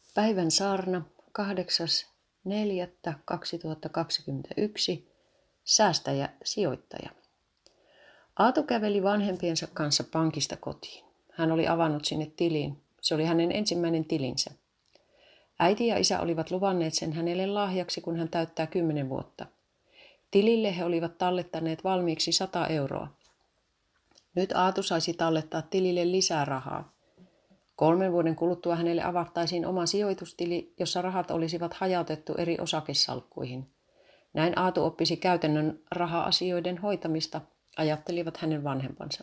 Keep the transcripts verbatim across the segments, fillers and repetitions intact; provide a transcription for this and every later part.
Päivän saarna kahdeksas neljättä kaksituhattakaksikymmentäyksi. Säästäjä, sijoittaja. Aatu käveli vanhempiensa kanssa pankista kotiin. Hän oli avannut sinne tiliin. Se oli hänen ensimmäinen tilinsä. Äiti ja isä olivat luvanneet sen hänelle lahjaksi, kun hän täyttää kymmenen vuotta. Tilille he olivat tallettaneet valmiiksi sata euroa. Nyt Aatu saisi tallettaa tilille lisää rahaa. Kolmen vuoden kuluttua hänelle avattaisiin oma sijoitustili, jossa rahat olisivat hajautettu eri osakesalkkuihin. Näin Aatu oppisi käytännön raha-asioiden hoitamista, ajattelivat hänen vanhempansa.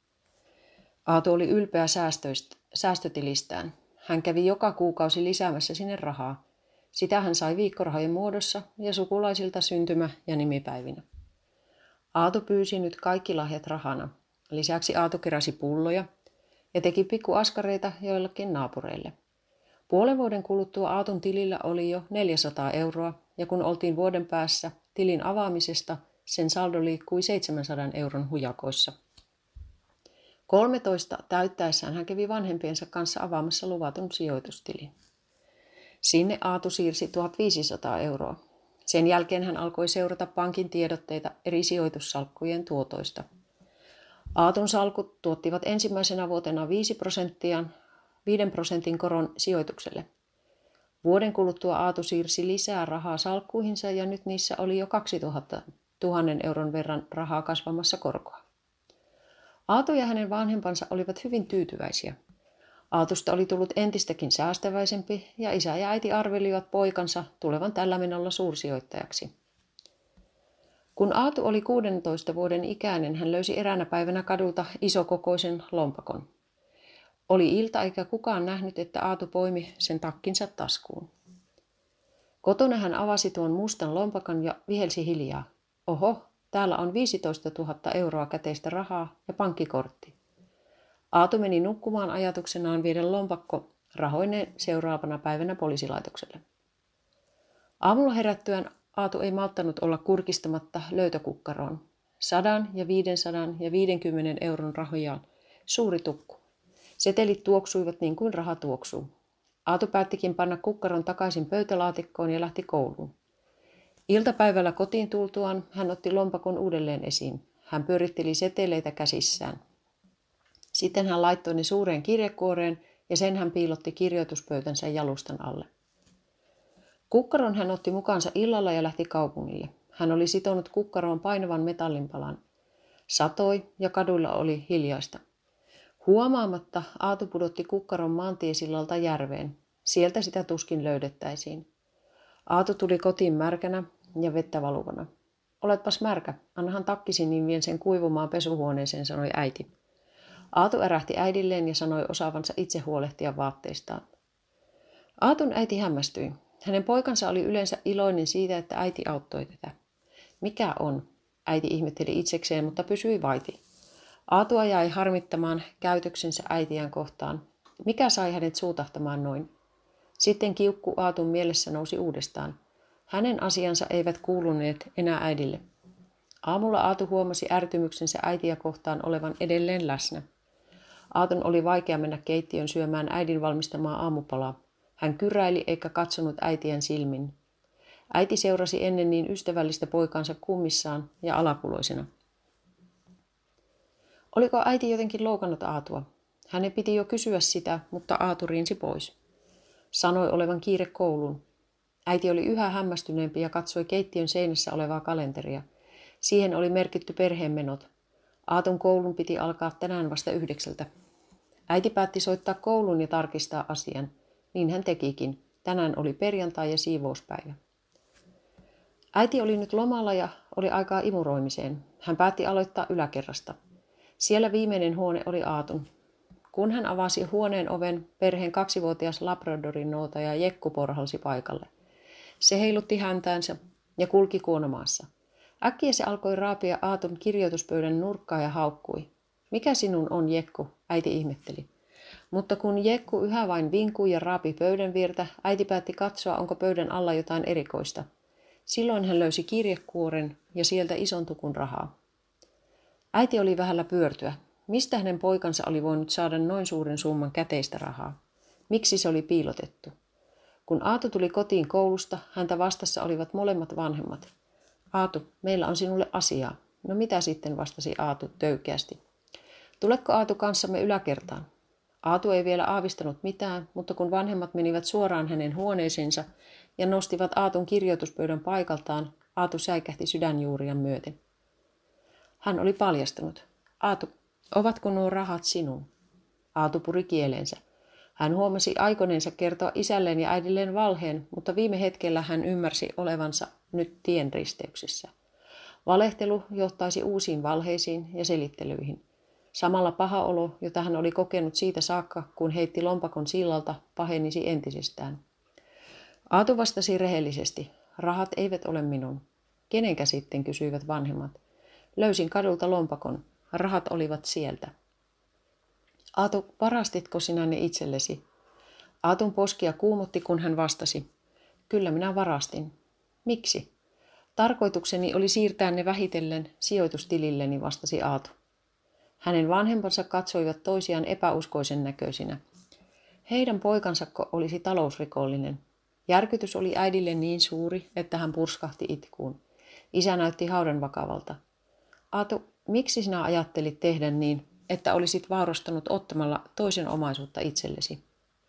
Aatu oli ylpeä säästötilistään. Hän kävi joka kuukausi lisäämässä sinne rahaa. Sitä hän sai viikkorahojen muodossa ja sukulaisilta syntymä- ja nimipäivinä. Aatu pyysi nyt kaikki lahjat rahana. Lisäksi Aatu keräsi pulloja ja teki pikkuaskareita joillekin naapureille. Puolen vuoden kuluttua Aatun tilillä oli jo neljäsataa euroa, ja kun oltiin vuoden päässä tilin avaamisesta, sen saldo liikkui seitsemänsadan euron hujakoissa. kolmetoista täyttäessään hän kävi vanhempiensa kanssa avaamassa luvatun sijoitustilin. Sinne Aatu siirsi tuhatviisisataa euroa. Sen jälkeen hän alkoi seurata pankin tiedotteita eri sijoitussalkkujen tuotoista. Aatun salkut tuottivat ensimmäisenä vuotena viisi prosenttia, viiden prosentin koron sijoitukselle. Vuoden kuluttua Aatu siirsi lisää rahaa salkkuihinsa ja nyt niissä oli jo kaksituhatta euron verran rahaa kasvamassa korkoa. Aatu ja hänen vanhempansa olivat hyvin tyytyväisiä. Aatusta oli tullut entistäkin säästäväisempi ja isä ja äiti arvelivat poikansa tulevan tällä menolla suursijoittajaksi. Kun Aatu oli kuudentoista vuoden ikäinen, hän löysi eräänä päivänä kadulta isokokoisen lompakon. Oli ilta eikä kukaan nähnyt, että Aatu poimi sen takkinsa taskuun. Kotona hän avasi tuon mustan lompakon ja vihelsi hiljaa. Oho, täällä on viisitoistatuhatta euroa käteistä rahaa ja pankkikortti. Aatu meni nukkumaan ajatuksenaan viedä lompakko rahoineen seuraavana päivänä poliisilaitokselle. Aamulla herättyään Aatu ei malttanut olla kurkistamatta löytökukkaroon. Sadan ja viidensadan ja viidenkymmenen euron rahojaan. Suuri tukku. Setelit tuoksuivat niin kuin raha tuoksuu. Aatu päättikin panna kukkaron takaisin pöytälaatikkoon ja lähti kouluun. Iltapäivällä kotiin tultuaan hän otti lompakon uudelleen esiin. Hän pyöritteli seteleitä käsissään. Sitten hän laittoi ne suureen kirjekuoreen ja sen hän piilotti kirjoituspöytänsä jalustan alle. Kukkaron hän otti mukaansa illalla ja lähti kaupungille. Hän oli sitonut kukkaroon painavan metallinpalan. Satoi ja kaduilla oli hiljaista. Huomaamatta Aatu pudotti kukkaron maantiesillalta järveen. Sieltä sitä tuskin löydettäisiin. Aatu tuli kotiin märkänä ja vettä valuvana. Oletpas märkä, annahan takkisi, niin vien sen kuivumaan pesuhuoneeseen, sanoi äiti. Aatu ärähti äidilleen ja sanoi osaavansa itse huolehtia vaatteistaan. Aatun äiti hämmästyi. Hänen poikansa oli yleensä iloinen siitä, että äiti auttoi tätä. Mikä on? Äiti ihmetteli itsekseen, mutta pysyi vaiti. Aatua jäi harmittamaan käytöksensä äitiään kohtaan. Mikä sai hänet suutahtamaan noin? Sitten kiukku Aatun mielessä nousi uudestaan. Hänen asiansa eivät kuuluneet enää äidille. Aamulla Aatu huomasi ärtymyksensä äitiä kohtaan olevan edelleen läsnä. Aatun oli vaikea mennä keittiön syömään äidin valmistamaa aamupalaa. Hän kyräili eikä katsonut äitien silmin. Äiti seurasi ennen niin ystävällistä poikaansa kummissaan ja alakuloisena. Oliko äiti jotenkin loukannut Aatua? Hänen piti jo kysyä sitä, mutta Aatu riensi pois. Sanoi olevan kiire kouluun. Äiti oli yhä hämmästyneempi ja katsoi keittiön seinässä olevaa kalenteria. Siihen oli merkitty perheenmenot. Aatun koulun piti alkaa tänään vasta yhdeksältä. Äiti päätti soittaa kouluun ja tarkistaa asian. Niin hän tekikin. Tänään oli perjantai ja siivouspäivä. Äiti oli nyt lomalla ja oli aikaa imuroimiseen. Hän päätti aloittaa yläkerrasta. Siellä viimeinen huone oli Aatun. Kun hän avasi huoneen oven, perheen kaksivuotias labradorin noutaja Jekku porhalsi paikalle. Se heilutti häntäänsä ja kulki kuonomaassa. Äkkiä se alkoi raapia Aatun kirjoituspöydän nurkkaa ja haukkui. Mikä sinun on, Jekku? Äiti ihmetteli. Mutta kun Jekku yhä vain vinkui ja raapi pöydän viertä, äiti päätti katsoa, onko pöydän alla jotain erikoista. Silloin hän löysi kirjekuoren ja sieltä ison tukun rahaa. Äiti oli vähällä pyörtyä. Mistä hänen poikansa oli voinut saada noin suuren summan käteistä rahaa? Miksi se oli piilotettu? Kun Aatu tuli kotiin koulusta, häntä vastassa olivat molemmat vanhemmat. Aatu, meillä on sinulle asiaa. No mitä sitten, vastasi Aatu töykeästi. Tuletko Aatu kanssamme yläkertaan? Aatu ei vielä aavistanut mitään, mutta kun vanhemmat menivät suoraan hänen huoneeseensa ja nostivat Aatun kirjoituspöydän paikaltaan, Aatu säikähti sydänjuurian myöten. Hän oli paljastunut. Aatu, ovatko nuo rahat sinun? Aatu puri kieleensä. Hän huomasi aikoneensa kertoa isälleen ja äidilleen valheen, mutta viime hetkellä hän ymmärsi olevansa nyt tien risteyksessä. Valehtelu johtaisi uusiin valheisiin ja selittelyihin. Samalla paha olo, jota hän oli kokenut siitä saakka, kun heitti lompakon sillalta, pahenisi entisestään. Aatu vastasi rehellisesti. Rahat eivät ole minun. Kenenkä sitten, kysyivät vanhemmat. Löysin kadulta lompakon. Rahat olivat sieltä. Aatu, varastitko sinä ne itsellesi? Aatun poskia kuumotti, kun hän vastasi. Kyllä minä varastin. Miksi? Tarkoitukseni oli siirtää ne vähitellen sijoitustililleni, vastasi Aatu. Hänen vanhempansa katsoivat toisiaan epäuskoisen näköisinä. Heidän poikansako olisi talousrikollinen. Järkytys oli äidille niin suuri, että hän purskahti itkuun. Isä näytti haudan vakavalta. Aatu, miksi sinä ajattelit tehdä niin, että olisit vaurastunut ottamalla toisen omaisuutta itsellesi?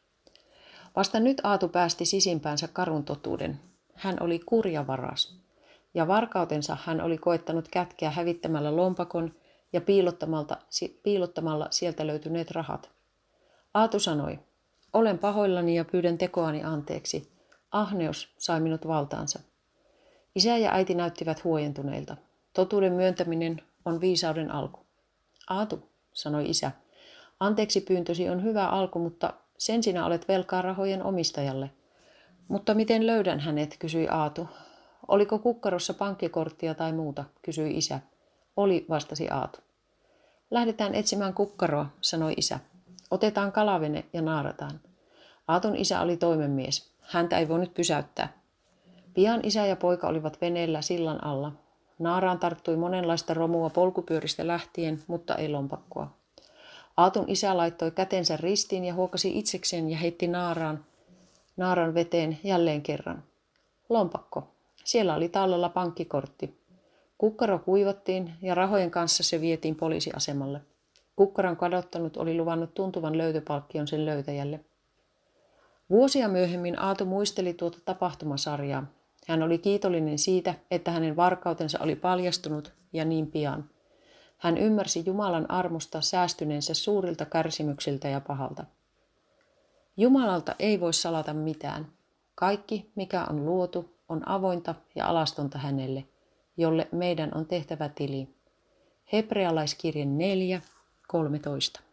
Vasta nyt Aatu päästi sisimpäänsä karun totuuden. Hän oli kurja varas. Ja varkautensa hän oli koettanut kätkeä hävittämällä lompakon ja piilottamalla sieltä löytyneet rahat. Aatu sanoi, olen pahoillani ja pyydän tekoani anteeksi. Ahneus sai minut valtaansa. Isä ja äiti näyttivät huojentuneilta. Totuuden myöntäminen on viisauden alku. Aatu, sanoi isä, anteeksi pyyntösi on hyvä alku, mutta sen sinä olet velkaa rahojen omistajalle. Mutta miten löydän hänet, kysyi Aatu. Oliko kukkarossa pankkikorttia tai muuta, kysyi isä. Oli, vastasi Aatu. Lähdetään etsimään kukkaroa, sanoi isä. Otetaan kalavene ja naarataan. Aatun isä oli toimenmies. Häntä ei voinut pysäyttää. Pian isä ja poika olivat veneellä sillan alla. Naaraan tarttui monenlaista romua polkupyöristä lähtien, mutta ei lompakkoa. Aatun isä laittoi kätensä ristiin ja huokasi itsekseen ja heitti naaraan, naaran veteen jälleen kerran. Lompakko. Siellä oli tallella pankkikortti. Kukkaro kuivattiin ja rahojen kanssa se vietiin poliisiasemalle. Kukkaron kadottanut oli luvannut tuntuvan löytöpalkkion sen löytäjälle. Vuosia myöhemmin Aatu muisteli tuota tapahtumasarjaa. Hän oli kiitollinen siitä, että hänen varkautensa oli paljastunut ja niin pian. Hän ymmärsi Jumalan armosta säästyneensä suurilta kärsimyksiltä ja pahalta. Jumalalta ei voi salata mitään. Kaikki, mikä on luotu, on avointa ja alastonta hänelle, jolle meidän on tehtävä tili. Hebrealaiskirje neljä kolmetoista.